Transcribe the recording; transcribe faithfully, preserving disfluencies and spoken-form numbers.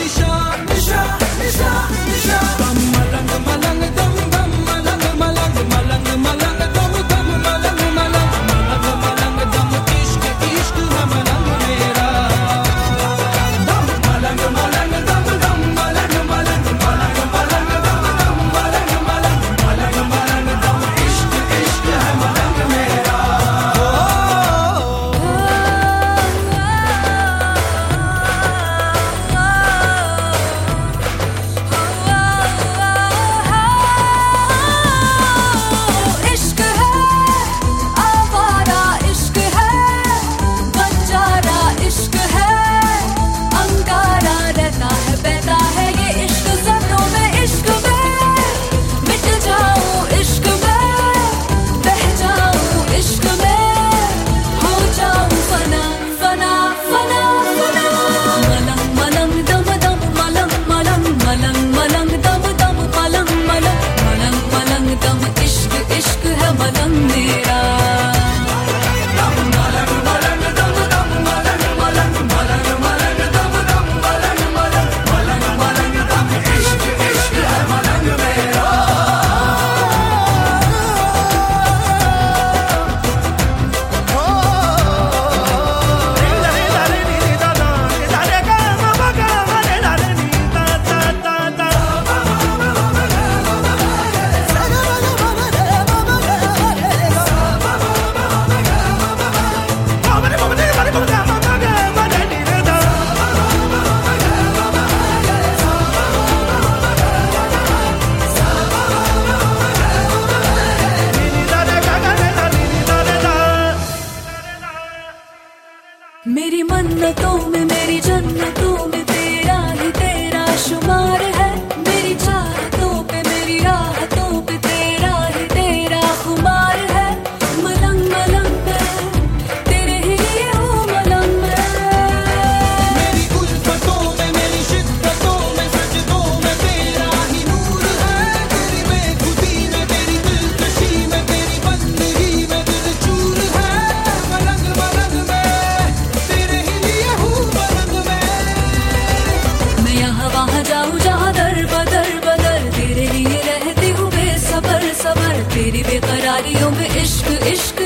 निशा निशा निशा निशा दम मलंग मलंग दम दम मलंग मलंग मलंग मलंग दम दम मलंग मलंग मलंग मलंग दम इश्क इश्क है मलंग मेरा दम मलंग मलंग दम दम मलंग मलंग मलंग मलंग दम दम मलंग मलंग मलंग मलंग दम इश्क इश्क है मलंग मेरा। मेरी मन्नतों में मेरी जन्नतों में तेरा ही तेरा शुमार है। मेरी चाहतों पे मेरी राहतों पे तेरा ही तेरा खुमार है। मलंग मलंग मैं तेरे ही लिए हूँ मलंग मैं। मेरी उल्फतों में मेरी शिद्दतों में सजदों में तेरा ही नूर है। तेरी बेखुदी में तेरी दिलकशी में तेरी बंदगी में दिल चूर है। मलंग मलंग मैं तेरे ही लिए हूँ मलंग मैं। मैं यहाँ वहाँ जाऊँ जहाँ दर बदर बदर तेरे लिए रहती हूँ बेसबर सबर। तेरी बेकरारियों में इश्क इश्क